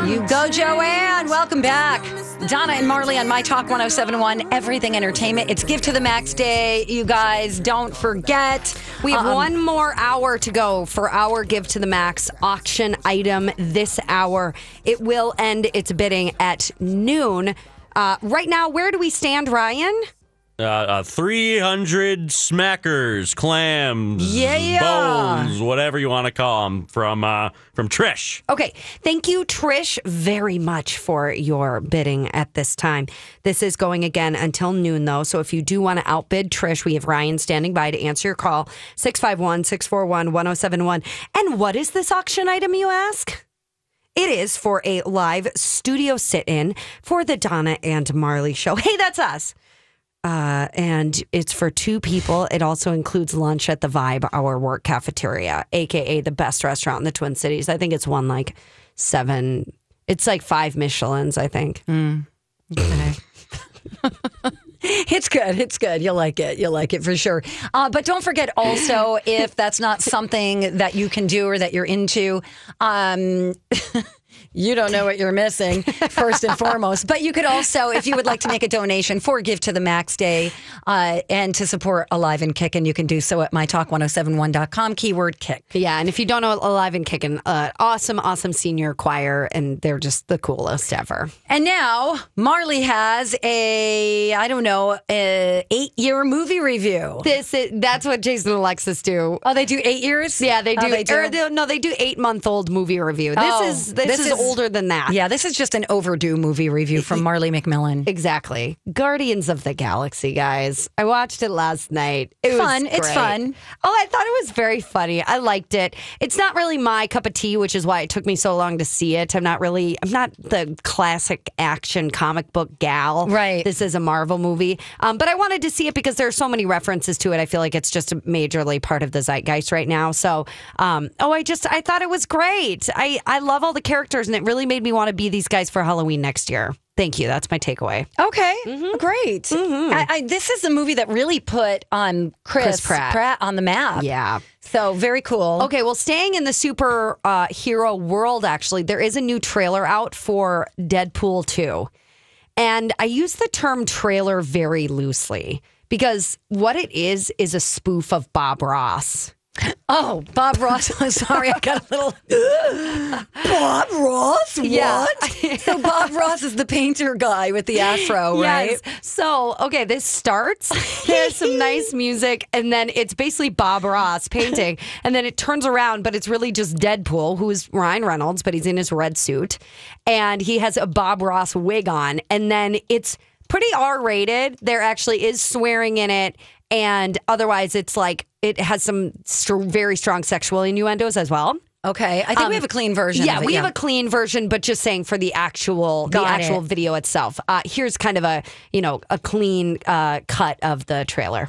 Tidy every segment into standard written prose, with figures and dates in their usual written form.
You go, Joanne. Welcome back. Donna and Marley on My Talk 1071, Everything Entertainment. It's Give to the Max Day. You guys, don't forget. We have one more hour to go for our Give to the Max auction item this hour. It will end its bidding at noon. Right now, where do we stand, Ryan? 300 smackers, clams, bones, whatever you want to call them, from Trish. Okay. Thank you, Trish, very much for your bidding at this time. This is going again until noon, though. So if you do want to outbid Trish, we have Ryan standing by to answer your call, 651-641-1071. And what is this auction item, you ask? It is for a live studio sit-in for the Donna and Marley show. Hey, that's us. And it's for two people. It also includes lunch at the Vibe, our work cafeteria, a.k.a. the best restaurant in the Twin Cities. I think it's won like 7. It's like 5 Michelins, I think. Okay. It's good. It's good. You'll like it. You'll like it for sure. But don't forget also, if that's not something that you can do or that you're into, you don't know what you're missing, first and foremost. But you could also, if you would like to make a donation for Give to the Max Day and to support Alive and Kickin', you can do so at mytalk1071.com, keyword kick. Yeah, and if you don't know Alive and Kickin', awesome senior choir, and they're just the coolest ever. And now, Marley has a 8-year movie review. That's what Jason and Alexis do. Oh, they do 8 years? Yeah, they do. Oh, they do? They do 8-month-old movie review. This is older than that. Yeah, this is just an overdue movie review from Marley McMillan. Exactly. Guardians of the Galaxy, guys. I watched it last night. It was fun. great. It's fun. Oh, I thought it was very funny. I liked it. It's not really my cup of tea, which is why it took me so long to see it. I'm not the classic action comic book gal. Right. This is a Marvel movie. But I wanted to see it because there are so many references to it. I feel like it's just a majorly part of the zeitgeist right now. So, I thought it was great. I love all the characters, and it really made me want to be these guys for Halloween next year. Thank you. That's my takeaway. Okay, great. Mm-hmm. This is the movie that really put Chris Pratt on the map. Yeah. So very cool. Okay, well, staying in the super hero world, actually, there is a new trailer out for Deadpool 2. And I use the term trailer very loosely because what it is a spoof of Bob Ross. Oh, Bob Ross. I'm sorry, I got a little... Bob Ross? Yeah. What? So Bob Ross is the painter guy with the afro, right? Yes. So, okay, this starts. There's some nice music, and then it's basically Bob Ross painting. And then it turns around, but it's really just Deadpool, who is Ryan Reynolds, but he's in his red suit. And he has a Bob Ross wig on. And then it's pretty R-rated. There actually is swearing in it. And otherwise, it's like it has some very strong sexual innuendos as well. Okay, I think we have a clean version. Yeah, of it, we have a clean version, but just saying for the actual video itself. Here's kind of a clean cut of the trailer.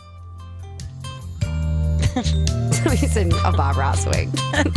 He's in a Bob Ross wig.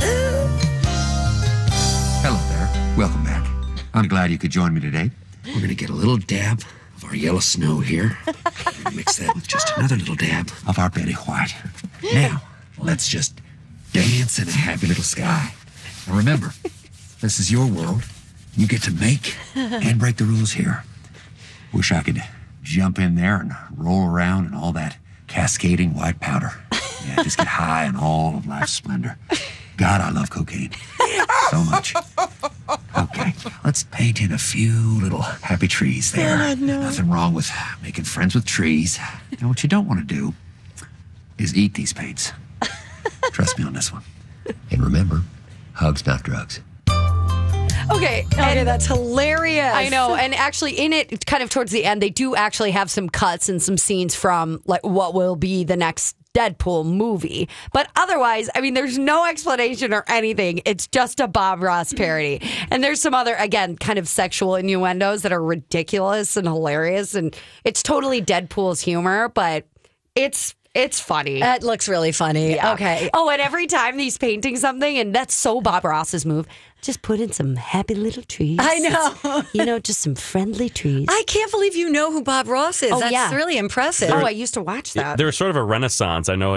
Hello there. Welcome back. I'm glad you could join me today. We're going to get a little dab of our yellow snow here. Mix that with just another little dab of our Betty White. Now, let's just dance in a happy little sky. Now remember, this is your world. You get to make and break the rules here. Wish I could jump in there and roll around in all that cascading white powder. Yeah, just get high on all of life's splendor. God, I love cocaine so much. Okay, let's paint in a few little happy trees there. No. Nothing wrong with making friends with trees. Now, what you don't want to do is eat these paints. Trust me on this one. And remember, hugs, not drugs. Okay, that's hilarious. I know, and actually in it, kind of towards the end, they do actually have some cuts and some scenes from like what will be the next Deadpool movie. But otherwise, I mean, there's no explanation or anything. It's just a Bob Ross parody. And there's some other, again, kind of sexual innuendos that are ridiculous and hilarious. And it's totally Deadpool's humor, but it's funny. That looks really funny. Yeah. Okay. Oh, and every time he's painting something, and that's so Bob Ross's move, Just put in some happy little trees. I know. Just some friendly trees. I can't believe you know who Bob Ross is. Oh, That's yeah. really impressive. I used to watch that. There was sort of a renaissance. I know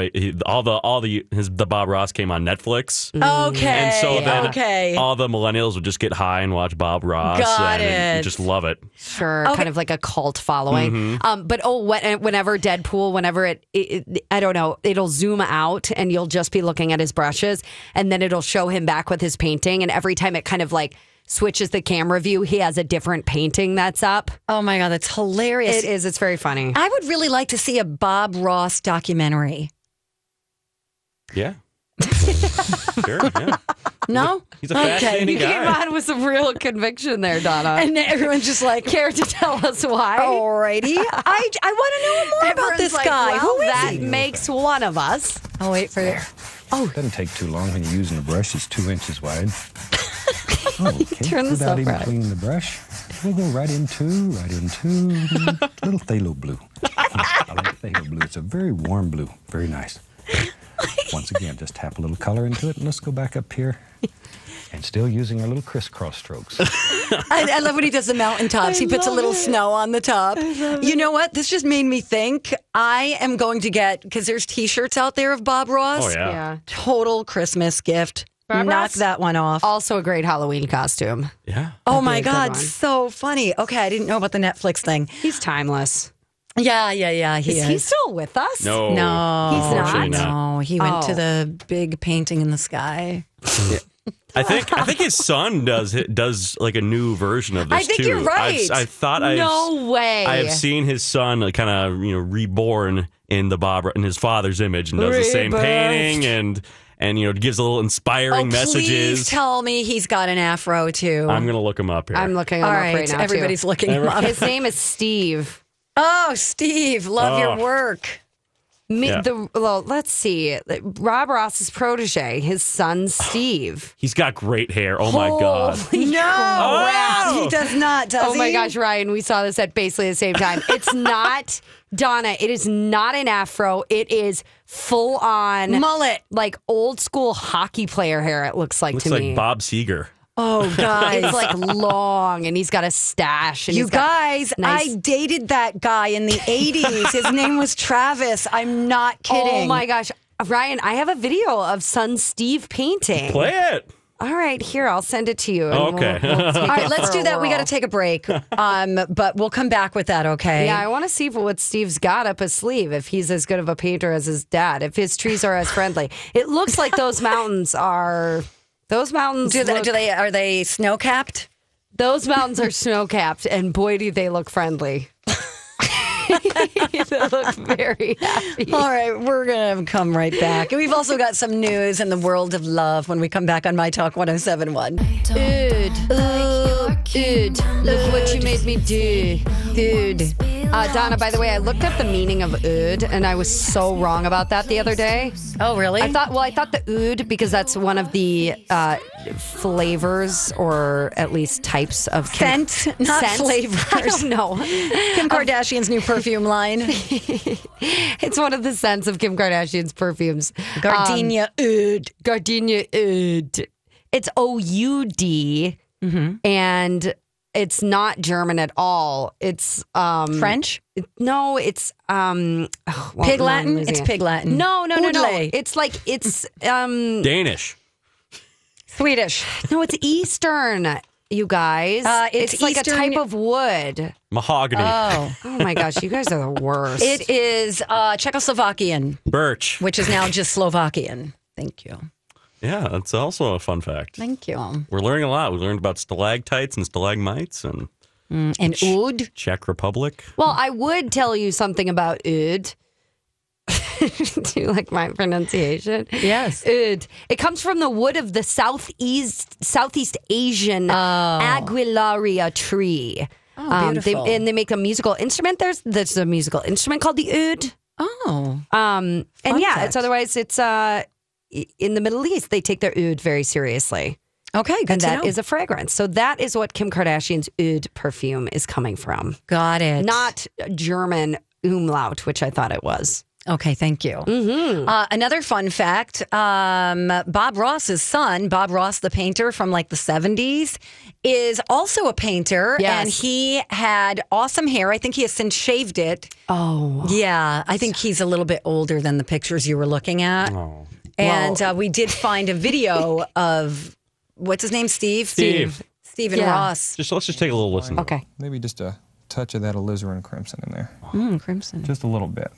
the Bob Ross came on Netflix. Okay. And so then okay. all the millennials would just get high and watch Bob Ross. Got and it. just love it. Sure, kind of like a cult following. But whenever Deadpool, whenever it I don't know, it'll zoom out and you'll just be looking at his brushes, and then it'll show him back with his painting, and every time it kind of like switches the camera view, he has a different painting that's up. Oh my God, that's hilarious. It is. It's very funny. I would really like to see a Bob Ross documentary. Yeah. Sure, yeah. No? He's a fascinating You came guy. on with some real conviction there, Donna. And everyone's just like, Care to tell us why? alrighty. I want to know more about this like, guy. well, Who is that he? makes one of us. I'll wait for it. It doesn't take too long when you're using a brush that's 2 inches wide. Okay. Turn this Without up, even right. cleaning the brush, we'll go right into little phthalo blue. I like phthalo blue. It's a very warm blue. Very nice. Once again, just tap a little color into it, and let's go back up here. And still using our little crisscross strokes. I love when he does the mountaintops. He puts a little snow on the top. You know what? This just made me think I am going to get, because there's T-shirts out there of Bob Ross. Oh, yeah. Total Christmas gift. Bob Knock Ross? that one off. Also a great Halloween costume. Yeah. Oh my a good God, one. so funny. Okay, I didn't know about the Netflix thing. He's timeless. Yeah, he Is is. he still with us? No. No, He's not? Unfortunately not. No, he went to Oh. the big painting in the sky. I think his son does like a new version of this I think too. you're right. I thought No way. I have seen his son like, kind of reborn in his father's image and does the same Rebirthed. painting and gives a little inspiring Please messages. tell me he's got an afro too. I'm gonna look him up here. I'm looking him All up right, right now. everybody's too. looking him up. His name is Steve. Oh, Steve, love your Oh. work. Yeah. Let's see. Rob Ross's protege, his son Steve. He's got great hair. Oh my god. No, he does not. Does Oh my he? gosh, Ryan, we saw this at basically the same time. It's not, Donna, it is not an afro. It is full on Mullet. like old school hockey player hair, it looks like Looks to like me. Bob Seger. Oh, guys. It's like long and he's got a stash. And You he's got guys, nice- I dated that guy in the 80s. His name was Travis. I'm not kidding. Oh my gosh. Ryan, I have a video of son Steve painting. Play it. All right, here, I'll send it to you. and Oh, okay. we'll take All right, it let's for do a that. We got to whirl. take a break, but we'll come back with that, okay? Yeah, I want to see what Steve's got up his sleeve, if he's as good of a painter as his dad, if his trees are as friendly. It looks like those mountains are... Those mountains Are they snow capped? Those mountains are snow-capped, and boy, do they look friendly. They look very happy. All right, we're going to come right back. And we've also got some news in the world of love when we come back on My Talk 1071. Dude, look what you made me do. Dude. Donna, by the way, I looked up the meaning of oud, and I was so wrong about that the other day. Oh, really? I thought the oud, because that's one of the flavors, or at least types of Scent, not flavors. I don't know. Kim Kardashian's new perfume line. It's one of the scents of Kim Kardashian's perfumes. Gardenia Oud. Gardenia oud. It's OUD, and it's not German at all. It's French? no, it's Pig Latin? It's Pig Latin. No. Oudley. It's like Danish. Swedish. no, it's Eastern. You guys, it's like Eastern- a type of wood. Mahogany. Oh. Oh my gosh, you guys are the worst. It is Czechoslovakian, Birch. which is now just Slovakian. Thank you. Yeah, that's also a fun fact. Thank you. We're learning a lot. We learned about stalactites and stalagmites and And Oud. Czech Republic. Well, I would tell you something about oud. Do you like my pronunciation? Yes. Oud. It comes from the wood of the Southeast Asian Aguilaria tree. Oh, beautiful. They make a musical instrument. There's a musical instrument called the oud. Oh. And Fun yeah, fact. it's otherwise it's in the Middle East they take their oud very seriously. Okay, good And to that know. is a fragrance. So that is what Kim Kardashian's oud perfume is coming from. Got it. Not German umlaut, which I thought it was. Okay, thank you. Another fun fact, Bob Ross's son, Bob Ross, the painter from like the 70s, is also a painter. Yes. And he had awesome hair. I think he has since shaved it. Oh. Yeah, I think he's a little bit older than the pictures you were looking at. Oh. And we did find a video of, what's his name, Steve? Steve. Stephen Yeah. Ross. Let's just take a little listen. Okay. Maybe just a touch of that alizarin crimson in there. Crimson. Just a little bit.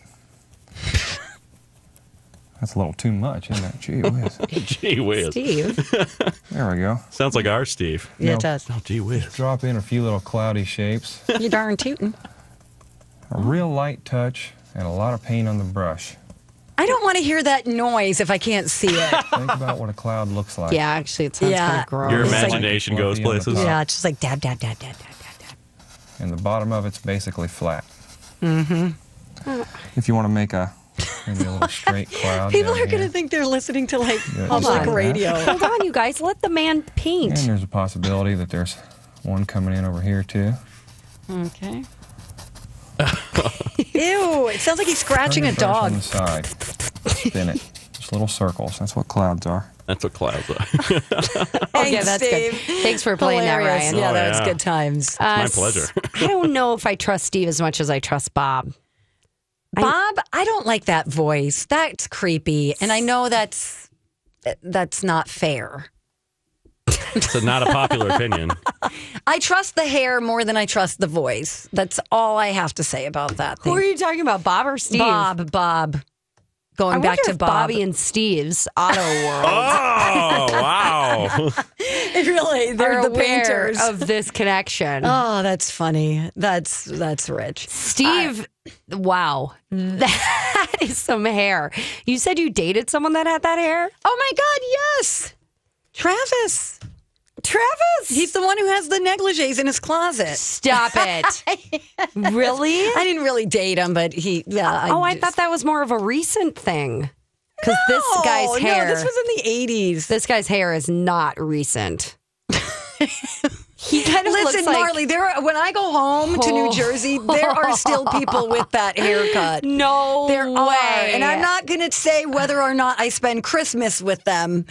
That's a little too much, isn't it? Gee whiz. Gee whiz. Steve. There we go. Sounds like our Steve. Yeah, No. it does. Oh, gee whiz. Drop in a few little cloudy shapes. You darn tootin'. A real light touch and a lot of paint on the brush. I don't want to hear that noise if I can't see it. Think about what a cloud looks like. Yeah, actually, it sounds Yeah. kind of gross. Your It's like- imagination goes Fluffy on the places. top. Yeah, it's just like dab, dab, dab, dab, dab, dab, dab. And the bottom of it's basically flat. Mm-hmm. If you want to make maybe a little straight cloud. People down are going to here. think they're listening to like Yeah, public just like radio. Hold on, you guys. Let the man paint. And there's a possibility that there's one coming in over here too. Okay. Ew, it sounds like he's scratching Turn a the brush dog. on the side. Spin it. Just little circles. That's what clouds are. That's what clouds are. Okay, that's good. Thanks for playing Hilarious. that, Ryan. Yeah, Oh, that was yeah. good times. My pleasure. I don't know if I trust Steve as much as I trust Bob. Bob, I don't like that voice. That's creepy. And I know that's not fair. It's not a popular opinion. I trust the hair more than I trust the voice. That's all I have to say about that Who thing. are you talking about, Bob or Steve? Bob. Going I back wonder to if Bob. Bobby and Steve's Auto World Oh, wow. Really, they're are the aware painters. of this connection. Oh, that's funny. That's rich. Steve, wow, that is some hair. You said you dated someone that had that hair? Oh my God, yes. Travis. Travis? He's the one who has the negligees in his closet. Stop it. Really? I didn't really date him, but he, yeah. I thought that was more of a recent thing. Because this guy's hair. No, this was in the 80s. This guy's hair is not recent. He kind of Listen, looks like Marley, when I go home to New Jersey, there are still people with that haircut. no There way. are. And I'm not going to say whether or not I spend Christmas with them.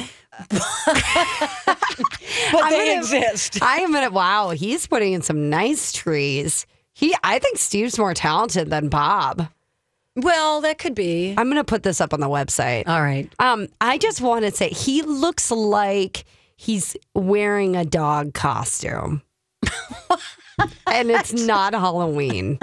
But they exist. I am gonna. Wow, he's putting in some nice trees. I think Steve's more talented than Bob. Well, that could be. I'm gonna put this up on the website. All right. I just want to say he looks like he's wearing a dog costume, and it's not Halloween.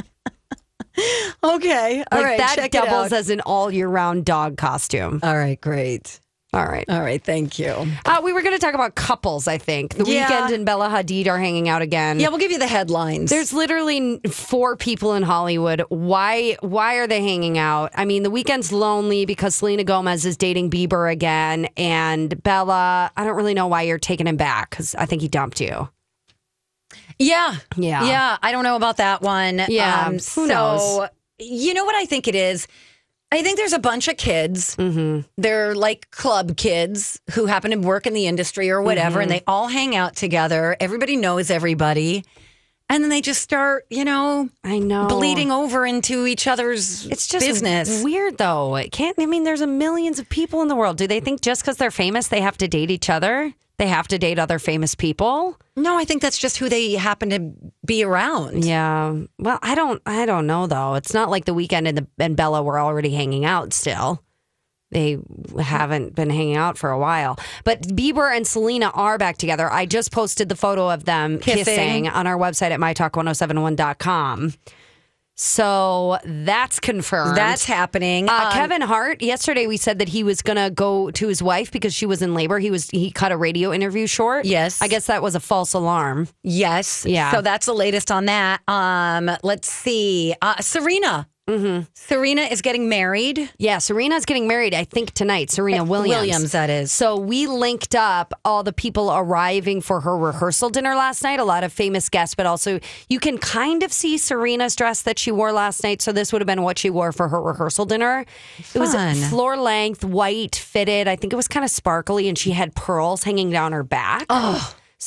Okay. All Like right. that check doubles it out. as an all year round dog costume. All right. Great. All right. All right. Thank you. We were going to talk about couples, I think. The Yeah. Weeknd and Bella Hadid are hanging out again. Yeah, we'll give you the headlines. There's literally 4 people in Hollywood. Why are they hanging out? I mean, The Weeknd's lonely because Selena Gomez is dating Bieber again. And Bella, I don't really know why you're taking him back because I think he dumped you. Yeah. Yeah. Yeah. I don't know about that one. Yeah, who knows? You know what I think it is? I think there's a bunch of kids. Mm-hmm. They're like club kids who happen to work in the industry or whatever, and they all hang out together. Everybody knows everybody. And then they just start, I know. bleeding over into each other's It's just business. weird, though. It can't. I mean, there's millions of people in the world. Do they think just because they're famous, they have to date each other? They have to date other famous people? No, I think that's just who they happen to be around. Yeah. Well, I don't know though. It's not like The Weeknd and Bella were already hanging out still. They haven't been hanging out for a while. But Bieber and Selena are back together. I just posted the photo of them kissing on our website at mytalk1071.com. So that's confirmed. That's happening. Kevin Hart, yesterday we said that he was going to go to his wife because she was in labor. He cut a radio interview short. Yes. I guess that was a false alarm. Yes. Yeah. So that's the latest on that. Let's see. Serena. Mm-hmm. Serena is getting married. Yeah, Serena's getting married, I think, tonight. Serena Williams. Williams, that is. So we linked up all the people arriving for her rehearsal dinner last night. A lot of famous guests, but also you can kind of see Serena's dress that she wore last night. So this would have been what she wore for her rehearsal dinner. It was Fun. floor length, white, fitted. I think it was kind of sparkly, and she had pearls hanging down her back. Oh. So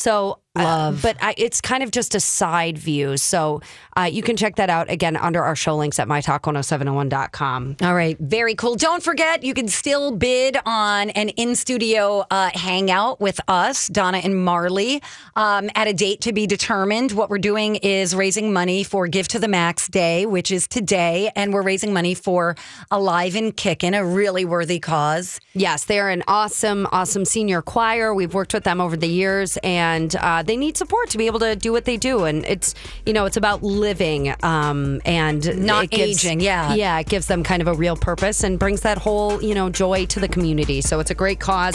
Love. But it's kind of just a side view. So you can check that out again under our show links at mytalk1071.com. All right. Very cool. Don't forget, you can still bid on an in-studio hangout with us, Donna and Marley, at a date to be determined. What we're doing is raising money for Give to the Max Day, which is today. And we're raising money for Alive and Kickin', a really worthy cause. Yes, they're an awesome senior choir. We've worked with them over the years, and they need support to be able to do what they do. And it's about living and not aging. Yeah, it gives them kind of a real purpose and brings that whole joy to the community. So it's a great cause.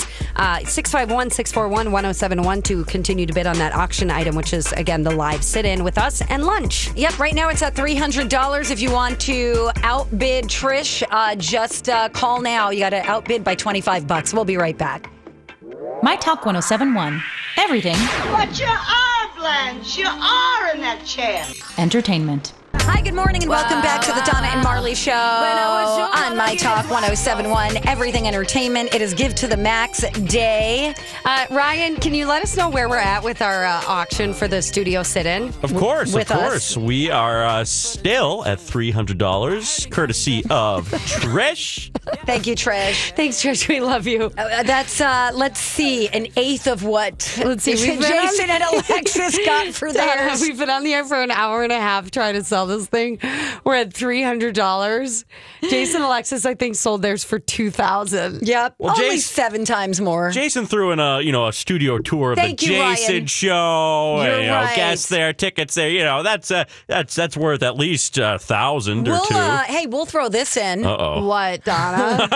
651-641-1071 to continue to bid on that auction item, which is again the live sit-in with us and lunch. Yep, right now it's at $300. If you want to outbid Trish, just call now. You got to outbid by $25. We'll be right back. My Talk 1071. Everything But you are, Blanche. You are in that chair. entertainment. Hi, good morning, and welcome back to the Donna and Marley Show on My Talk 1071, Everything Entertainment. It is Give to the Max Day. Ryan, can you let us know where we're at with our auction for the studio sit-in? Of course, With of us. course. We are still at $300, courtesy of Trish. Thank you, Trish. Thanks, Trish. We love you. That's, let's see, an eighth of what Let's see, we've been Jason and Alexis got for theirs. We've been on the air for an hour and a half trying to sell this thing. We're at $300. Jason and Alexis, I think, sold theirs for $2,000. Yep, Well, only Jason- 7 times more. Jason threw in a studio tour of Thank the you, Jason Ryan. show. You're and, right. guests there, tickets there. That's worth at least 1,000 or two. Hey, we'll throw this in. Uh-oh. What, Donna?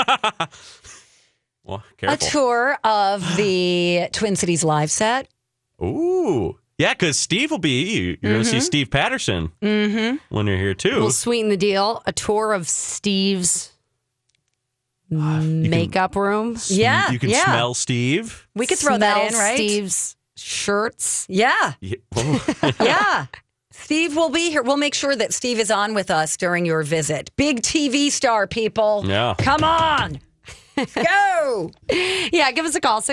Well, A careful. tour of the Twin Cities live set. Ooh. Yeah, because Steve will be. You're going to see Steve Patterson when you're here, too. We'll sweeten the deal. A tour of Steve's makeup room. Yeah, You can yeah. smell Steve. We could throw that in, Smell right? Steve's shirts. Yeah, Yeah. Oh. yeah. Steve will be here. We'll make sure that Steve is on with us during your visit. Big TV star, people. Yeah. Come on. Go. Yeah, give us a call,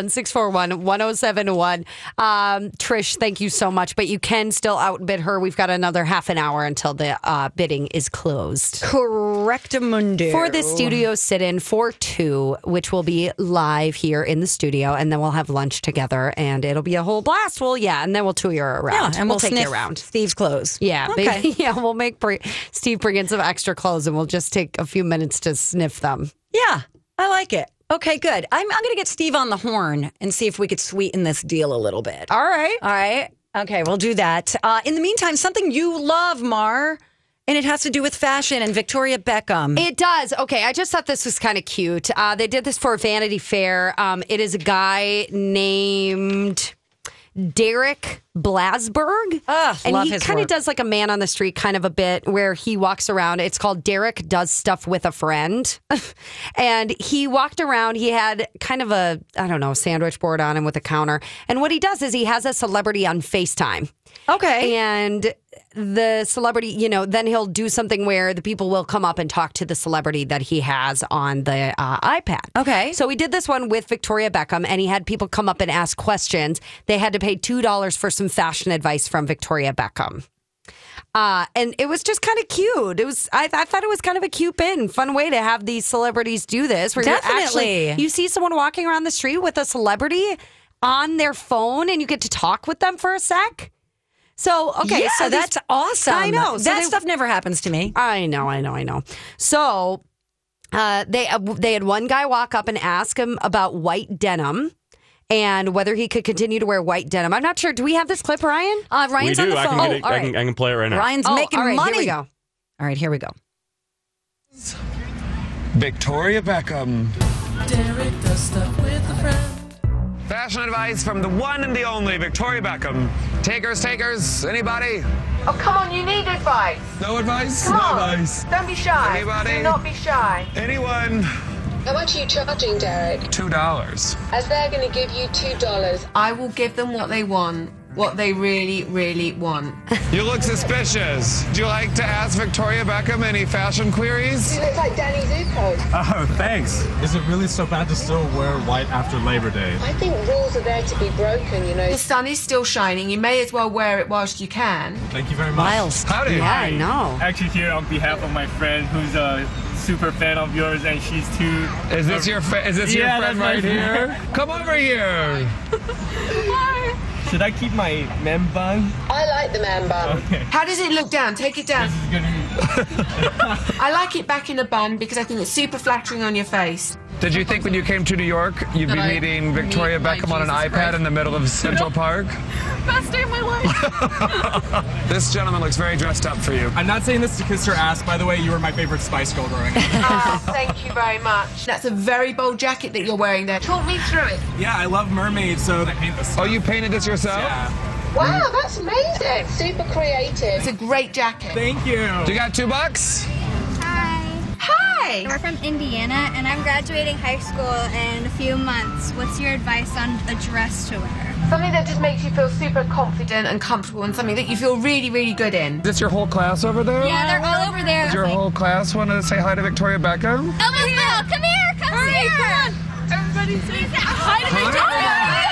651-641-1071. Trish, thank you so much, but you can still outbid her. We've got another half an hour until the bidding is closed. Correctamundo. For the studio sit-in for 2, which will be live here in the studio, and then we'll have lunch together, and it'll be a whole blast. Well, yeah, and then we'll tour you around. Yeah, and we'll take sniff you around. Steve's clothes. Yeah, Okay. baby. Yeah, we'll make Steve bring in some extra clothes, and we'll just take a few minutes to sniff them. Yeah, I like it. Okay, good. I'm going to get Steve on the horn and see if we could sweeten this deal a little bit. All right. All right. Okay, we'll do that. In the meantime, something you love, Mar, and it has to do with fashion and Victoria Beckham. It does. Okay, I just thought this was kind of cute. They did this for Vanity Fair. It is a guy named Derek Blasberg. And love he his kind of work. does like a man on the street kind of a bit where he walks around. It's called Derek Does Stuff with a Friend. And he walked around. He had kind of a, sandwich board on him with a counter. And what he does is he has a celebrity on FaceTime. Okay. And the celebrity, then he'll do something where the people will come up and talk to the celebrity that he has on the iPad. Okay. So he did this one with Victoria Beckham, and he had people come up and ask questions. They had to pay $2 for some fashion advice from Victoria Beckham. And it was just kind of cute. I thought it was kind of a cute bit and fun way to have these celebrities do this. Where Definitely. you see someone walking around the street with a celebrity on their phone, and you get to talk with them for a sec. So, okay. Yeah, so that's awesome. I know. So that stuff never happens to me. I know. So they had one guy walk up and ask him about white denim and whether he could continue to wear white denim. I'm not sure. Do we have this clip, Ryan? Ryan's We on do. the I phone. can, get it, all I, right. can, I can play it right now. Ryan's making all right, money. Here we go. All right, here we go. Victoria Beckham. Derek does stuff with a friend. Fashion advice from the one and the only Victoria Beckham. Takers, anybody? Oh, come on, you need advice. No advice? Come no on. advice. Don't be shy. Anybody? Do not be shy. Anyone? How much are you charging, Derek? $2. As they're going to give you $2. I will give them what they want what they really, really want. You look suspicious. Would you like to ask Victoria Beckham any fashion queries? You look like Danny Zuko. Oh, thanks. Is it really so bad to still wear white after Labor Day? I think rules are there to be broken, you know. The sun is still shining. You may as well wear it whilst you can. Thank you very much. Miles. Howdy. Yeah, I know. Actually here on behalf of my friend who's a super fan of yours, and she's too... Is this your friend right here? Come over here. Should I keep my man bun? I like the man bun. Okay. How does it look down? Take it down. This is gonna I like it back in a bun because I think it's super flattering on your face. Did you think when you came to New York, you'd be meeting Victoria Beckham on an iPad in the middle of Central Park? Best day of my life. This gentleman looks very dressed up for you. I'm not saying this to kiss her ass. By the way, you were my favorite Spice Girl growing up. Oh, thank you very much. That's a very bold jacket that you're wearing there. Talk me through it. Yeah, I love mermaids, so I paint this. Oh, you painted this yourself? Yeah. Wow, that's amazing. Super creative. It's a great jacket. Thank you. Do you got $2? Hi. We're from Indiana, and I'm graduating high school in a few months. What's your advice on a dress to wear? Something that just makes you feel super confident and comfortable, and something that you feel really, really good in. Is this your whole class over there? Yeah, they're all over there. Does your whole class want to say hi to Victoria Beckham? Elmo, come here, come here. Come on. Everybody say hi to Victoria.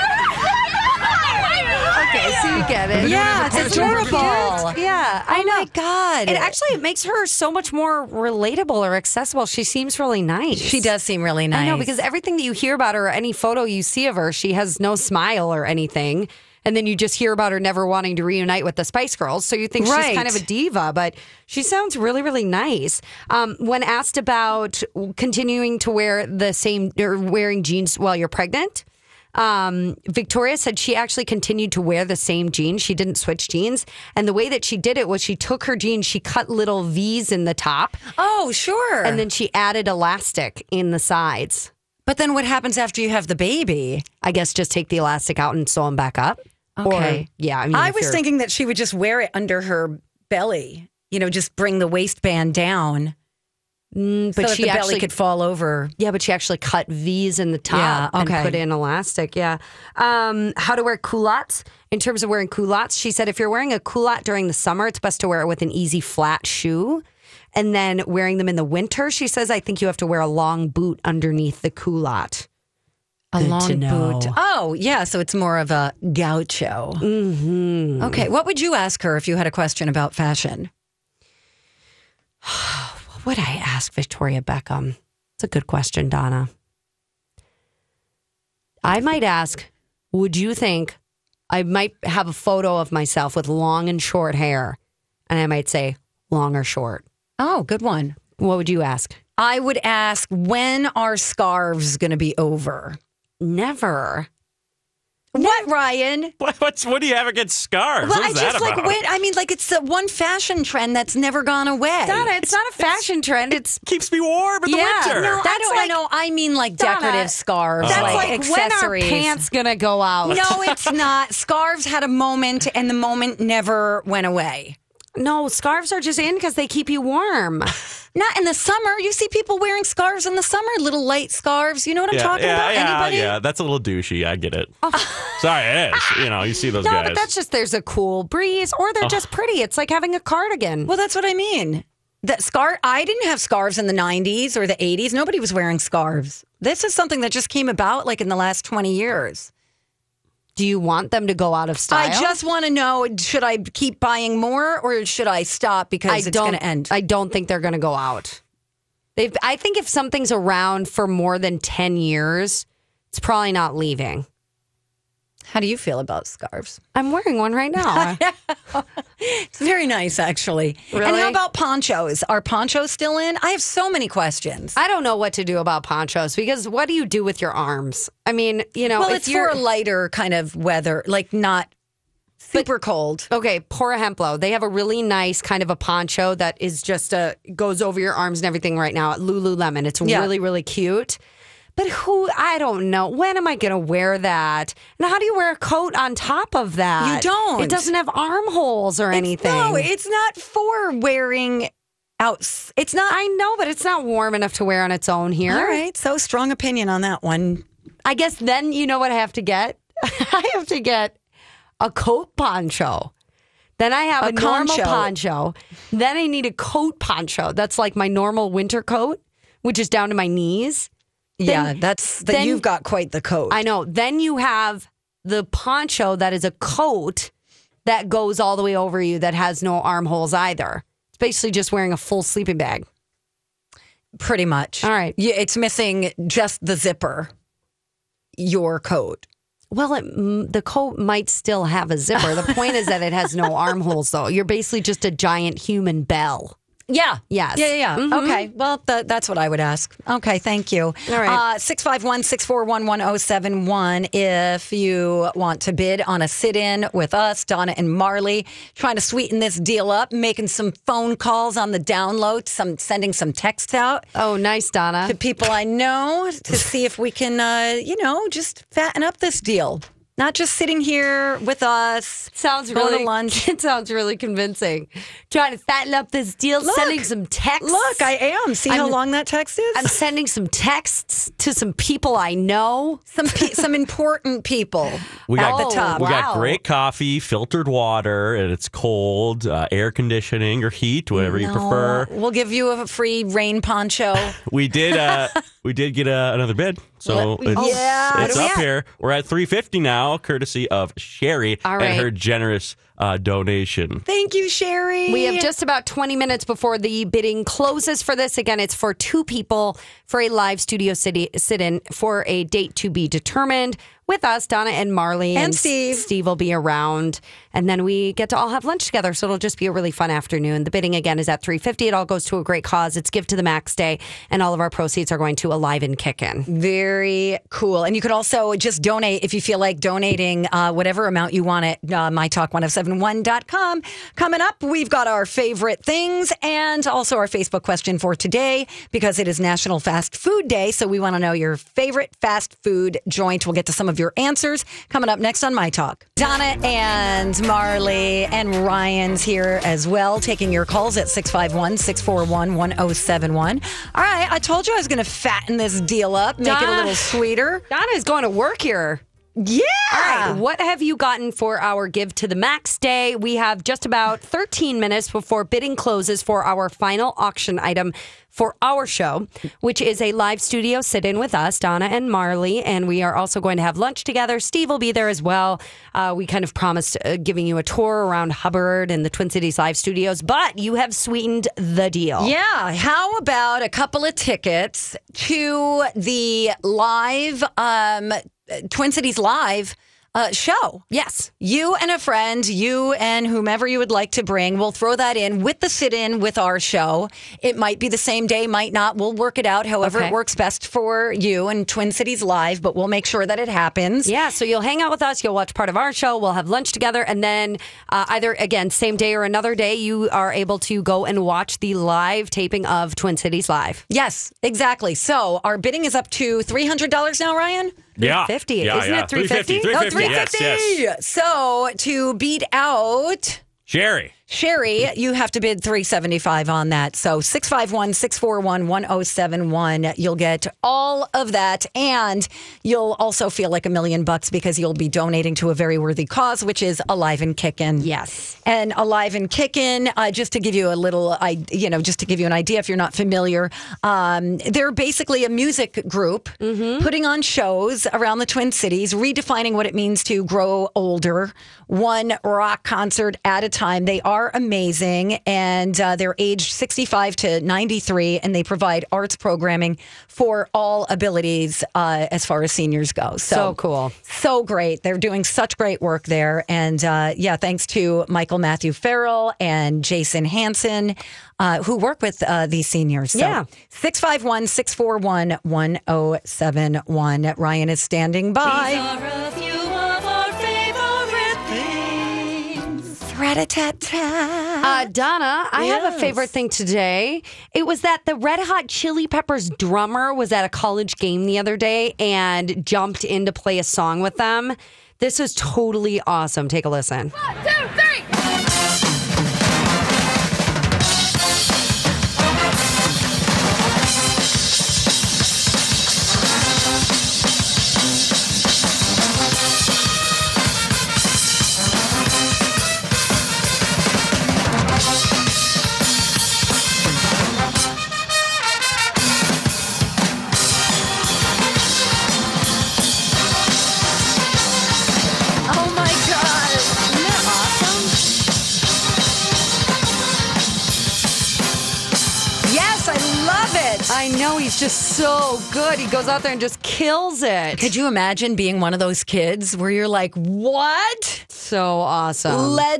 Okay, so you get it. Yeah, it's adorable. Yeah, I know. Oh my God. It makes her so much more relatable or accessible. She seems really nice. She does seem really nice. I know, because everything that you hear about her, any photo you see of her, she has no smile or anything. And then you just hear about her never wanting to reunite with the Spice Girls. So you think she's kind of a diva, but she sounds really, really nice. When asked about continuing to wear the same, or wearing jeans while you're pregnant, Victoria said she actually continued to wear the same jeans. She didn't switch jeans. And the way that she did it was she took her jeans, she cut little V's in the top. Oh, sure. And then she added elastic in the sides. But then what happens after you have the baby? I guess just take the elastic out and sew them back up. Okay. Or, yeah. I was thinking that she would just wear it under her belly, just bring the waistband down. But so she the actually belly could fall over. Yeah, but she actually cut V's in the top and put in elastic. Yeah. How to wear culottes. In terms of wearing culottes, she said if you're wearing a culotte during the summer, it's best to wear it with an easy flat shoe. And then wearing them in the winter, she says, I think you have to wear a long boot underneath the culotte. A long boot. Oh, yeah. So it's more of a gaucho. Mm-hmm. Okay. What would you ask her if you had a question about fashion? What would I ask Victoria Beckham? It's a good question, Donna. I might ask, would you think I might have a photo of myself with long and short hair? And I might say, long or short? Oh, good one. What would you ask? I would ask, when are scarves going to be over? Never. What, Ryan? What do you have against scarves? Well, What is that about? It's the one fashion trend that's never gone away. Donna, it's not a fashion trend. It keeps me warm in the winter. No, I mean like decorative scarves, That's like accessories. When are pants gonna go out? No, it's not. Scarves had a moment, and the moment never went away. No, scarves are just in because they keep you warm. Not in the summer. You see people wearing scarves in the summer, little light scarves. You know what I'm talking about? Anybody? Yeah, that's a little douchey. I get it. Sorry, it is. You see those guys. No, but that's just there's a cool breeze, or they're just pretty. It's like having a cardigan. Well, that's what I mean. I didn't have scarves in the 90s or the 80s. Nobody was wearing scarves. This is something that just came about like in the last 20 years. Do you want them to go out of style? I just want to know, should I keep buying more or should I stop because it's going to end? I don't think they're going to go out. I think if something's around for more than 10 years, it's probably not leaving. How do you feel about scarves? I'm wearing one right now. It's very nice, actually. Really? And how about ponchos? Are ponchos still in? I have so many questions. I don't know what to do about ponchos because what do you do with your arms? I mean, Well, it's for a lighter kind of weather, like not super cold. Okay, Por ejemplo, they have a really nice kind of a poncho that is just goes over your arms and everything right now at Lululemon. It's really, really cute. But I don't know. When am I going to wear that? And how do you wear a coat on top of that? You don't. It doesn't have armholes or anything. No, it's not for wearing out. It's not. I know, but it's not warm enough to wear on its own here. All right. So strong opinion on that one. I guess then you know what I have to get? I have to get a coat poncho. Then I have a normal poncho. Then I need a coat poncho. That's like my normal winter coat, which is down to my knees. Then you've got quite the coat. I know. Then you have the poncho that is a coat that goes all the way over you that has no armholes either. It's basically just wearing a full sleeping bag. Pretty much. All right. Yeah, it's missing just the zipper, your coat. Well, the coat might still have a zipper. The point is that it has no armholes, though. You're basically just a giant human bell. Yeah. Yes. Yeah. Mm-hmm. Okay. Well, that's what I would ask. Okay. Thank you. All right. 651-641-1071 if you want to bid on a sit-in with us, Donna and Marley, trying to sweeten this deal up, making some phone calls on the download, sending some texts out. Oh, nice, Donna. To people I know to see if we can, just fatten up this deal. Not just sitting here with us. Sounds going really to lunch. It sounds really convincing. Trying to fatten up this deal, sending some texts. Look, I am. See how long that text is? I'm sending some texts to some people I know. Some important people at the top. We got great coffee, filtered water, and it's cold, air conditioning or heat, whatever you prefer. We'll give you a free rain poncho. We did get another bid. So it's up here. We're at $350 now, courtesy of Sherry and her generous donation. Thank you, Sherry. We have just about 20 minutes before the bidding closes for this. Again, it's for 2 people for a live studio sit-in for a date to be determined with us, Donna and Marley. And Steve. Steve will be around. And then we get to all have lunch together. So it'll just be a really fun afternoon. The bidding, again, is at $350. It all goes to a great cause. It's Give to the Max Day. And all of our proceeds are going to Alive and Kickin'. Very cool. And you could also just donate if you feel like donating whatever amount you want at mytalk1071.com. Coming up, we've got our favorite things and also our Facebook question for today because it is National Fast Food Day. So we want to know your favorite fast food joint. We'll get to some of your answers coming up next on My Talk. Donna and Marley and Ryan's here as well, taking your calls at 651-641-1071. All right, I told you I was going to fatten this deal up, make it a little sweeter. Donna's going to work here. Yeah. All right. What have you gotten for our Give to the Max Day? We have just about 13 minutes before bidding closes for our final auction item for our show, which is a live studio sit-in with us, Donna and Marley, and we are also going to have lunch together. Steve will be there as well. We kind of promised giving you a tour around Hubbard and the Twin Cities Live Studios, but you have sweetened the deal. Yeah. How about a couple of tickets to the live Twin Cities Live show? Yes. You and a friend, you and whomever you would like to bring, we'll throw that in with the sit-in with our show. It might be the same day, might not. We'll work it out however it works best for you and Twin Cities Live, but we'll make sure that it happens. Yeah, so you'll hang out with us, you'll watch part of our show, we'll have lunch together, and then either, again, same day or another day, you are able to go and watch the live taping of Twin Cities Live. Yes, exactly. So our bidding is up to $300 now, Ryan? Yeah. $350. Yeah, Isn't it $350? $350. Oh, $350. Yes. So to beat out Sherry, you have to bid $375 on that. So 651-641-1071. You'll get all of that, and you'll also feel like $1 million because you'll be donating to a very worthy cause, which is Alive and Kickin'. Yes. And Alive and Kickin', just to give you a little, just to give you an idea if you're not familiar, they're basically a music group putting on shows around the Twin Cities, redefining what it means to grow older, one rock concert at a time. They are amazing, and they're aged 65 to 93, and they provide arts programming for all abilities as far as seniors go. So cool. So great. They're doing such great work there. And thanks to Michael Matthew Farrell and Jason Hansen, who work with these seniors. So 651-641-1071. Ryan is standing by. These are a few of our favorite things. Rat-a-tat-tat. Donna, I have a favorite thing today. It was that the Red Hot Chili Peppers drummer was at a college game the other day and jumped in to play a song with them. This is totally awesome. Take a listen. 1, 2, 3. it. I know, he's just so good. He goes out there and just kills it. Could you imagine being one of those kids where you're like, what? So awesome.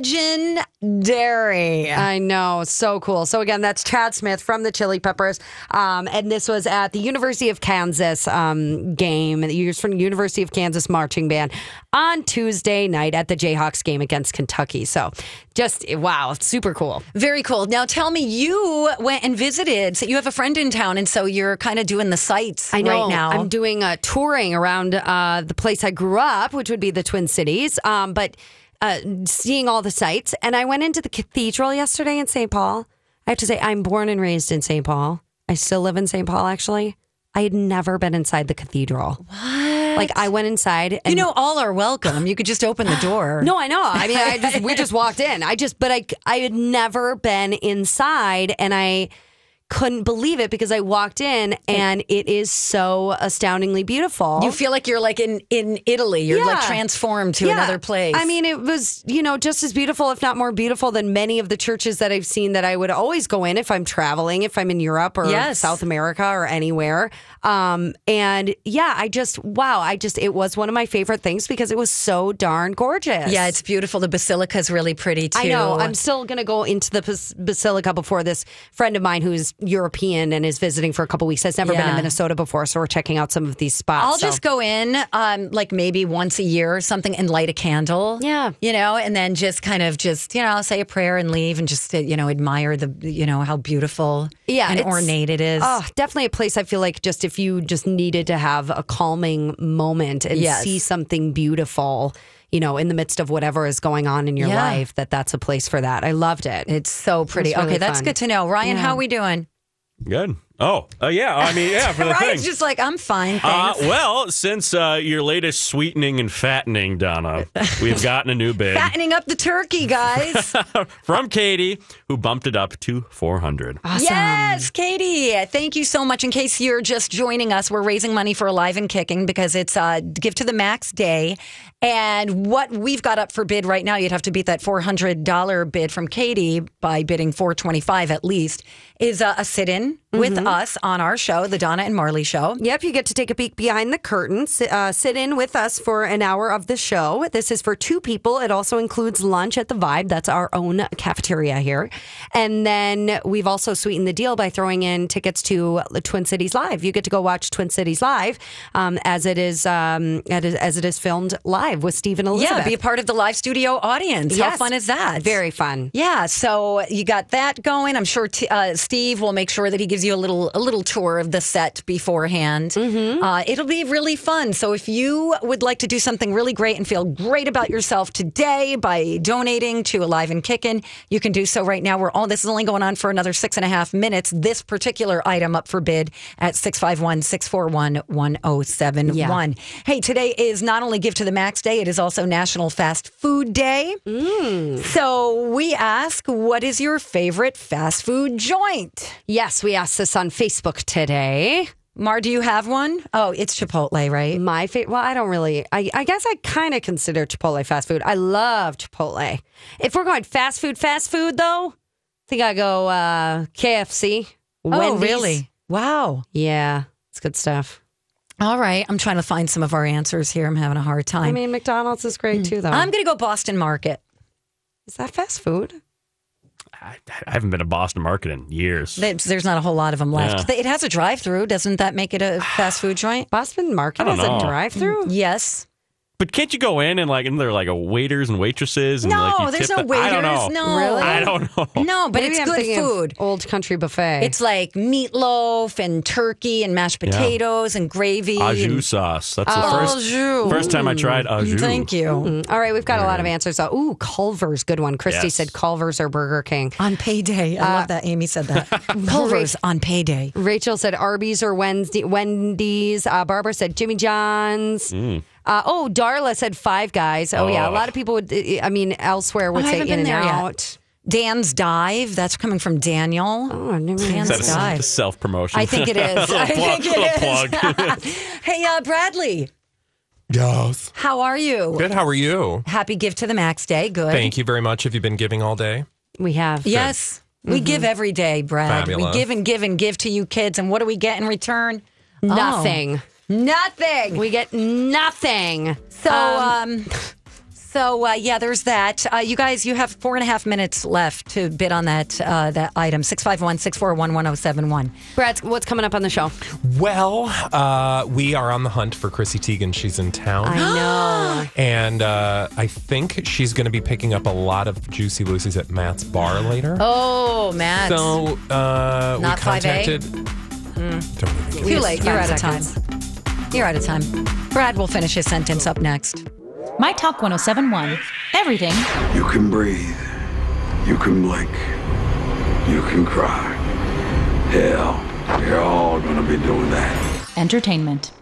Legendary. I know. So cool. So again, that's Chad Smith from the Chili Peppers. And this was at the University of Kansas game, from University of Kansas Marching Band on Tuesday night at the Jayhawks game against Kentucky. So just, wow, super cool. Very cool. Now tell me, you went and visited, so you have a friend in town, and so you're kind of doing the sights I know. right now. I'm doing a touring around the place I grew up, which would be the Twin Cities, but seeing all the sights. And I went into the cathedral yesterday in St. Paul. I have to say, I'm born and raised in St. Paul. I still live in St. Paul, actually. I had never been inside the cathedral. What? Like, I went inside. And, all are welcome. You could just open the door. No, I know. I mean, we just walked in. But I had never been inside, and I couldn't believe it because I walked in and it is so astoundingly beautiful. You feel like you're like in Italy. You're like transformed to another place. I mean, it was, just as beautiful, if not more beautiful than many of the churches that I've seen that I would always go in if I'm traveling, if I'm in Europe or South America or anywhere. And yeah, it was one of my favorite things because it was so darn gorgeous. Yeah, it's beautiful. The basilica is really pretty too. I know. I'm still going to go into the basilica before this friend of mine who's European and is visiting for a couple weeks has never been in Minnesota before, so we're checking out some of these spots. I'll just go in like maybe once a year or something and light a candle. Yeah. And then just kind of say a prayer and leave and just admire the how beautiful and ornate it is. Oh, definitely a place I feel like just if you just needed to have a calming moment and see something beautiful, in the midst of whatever is going on in your life, that's a place for that. I loved it. It's so pretty. Really that's fun. good to know. Ryan, how are we doing? Good. Oh, yeah. I mean, yeah, for the thing. Ryan's just like, I'm fine, thanks. Well, since your latest sweetening and fattening, Donna, we've gotten a new bid. Fattening up the turkey, guys. From Katie, who bumped it up to $400. Awesome. Yes, Katie. Thank you so much. In case you're just joining us, we're raising money for Alive and Kicking because it's Give to the Max Day. And what we've got up for bid right now, you'd have to beat that $400 bid from Katie by bidding $425 at least, is a sit-in with us on our show, the Donna and Marley Show. Yep, you get to take a peek behind the curtain, sit in with us for an hour of the show. This is for two people. It also includes lunch at the Vibe. That's our own cafeteria here. And then we've also sweetened the deal by throwing in tickets to the Twin Cities Live. You get to go watch Twin Cities Live as it is filmed live with Steve and Elizabeth. Yeah, be a part of the live studio audience. Yes. How fun is that? Very fun. Yeah, so you got that going. I'm sure Steve will make sure that he gives you a little tour of the set beforehand. It'll be really fun. So if you would like to do something really great and feel great about yourself today by donating to Alive and Kickin', you can do so right now. This is only going on for another 6.5 minutes. This particular item up for bid at 651-641-1071. Yeah. Hey, today is not only Give to the Max Day, it is also National Fast Food Day. So we ask, what is your favorite fast food joint? Yes, we asked this on Facebook today. Mar, do you have one? Oh, it's Chipotle, right? My favorite. Well, I don't really. I guess I kind of consider Chipotle fast food. I love Chipotle. If we're going fast food, though, I think I go KFC. Wendy's. Oh, really? Wow. Yeah, it's good stuff. All right. I'm trying to find some of our answers here. I'm having a hard time. I mean, McDonald's is great too, though. I'm going to go Boston Market. Is that fast food? I haven't been to Boston Market in years. There's not a whole lot of them left. Yeah. It has a drive-through. Doesn't that make it a fast food joint? Boston Market has a drive-through? Yes. But can't you go in and they're like waiters and waitresses? And No, you there's tip no waiters. I don't know. No. Really? I don't know. No, but Maybe it's I'm good thinking of food. Old Country Buffet. It's like meatloaf and turkey and mashed potatoes and gravy. Au jus and sauce. That's the first time I tried au jus. Thank you. All right, we've got a lot of answers. Ooh, Culver's, good one. Christy said Culver's or Burger King. On payday. I love that Amy said that. Culver's on payday. Rachel said Arby's or Wendy's. Barbara said Jimmy John's. Darla said Five Guys. Oh, yeah. A lot of people would, elsewhere would say In-N-Out. Dan's Dive. That's coming from Daniel. Oh, never Dan's Dive. Is self-promotion? I think it is. plug. Hey, Bradley. Yes. How are you? Good. How are you? Happy Give to the Max Day. Good. Thank you very much. Have you been giving all day? We have. Yes. We give every day, Brad. Fabulous. We give and give and give to you kids. And what do we get in return? Nothing. Oh, nothing. We get nothing. So, yeah, there's that. You guys, you have 4.5 minutes left to bid on that item. 651-641-1071. Brad, what's coming up on the show? Well, we are on the hunt for Chrissy Teigen. She's in town. I know. And I think she's going to be picking up a lot of Juicy Lucy's at Matt's bar later. Oh, Matt. So Not we contacted... 5A? Too late. You're out of time. You're out of time. Brad will finish his sentence up next. My Talk 1071. Everything. You can breathe. You can blink. You can cry. Hell, you're all gonna be doing that. Entertainment.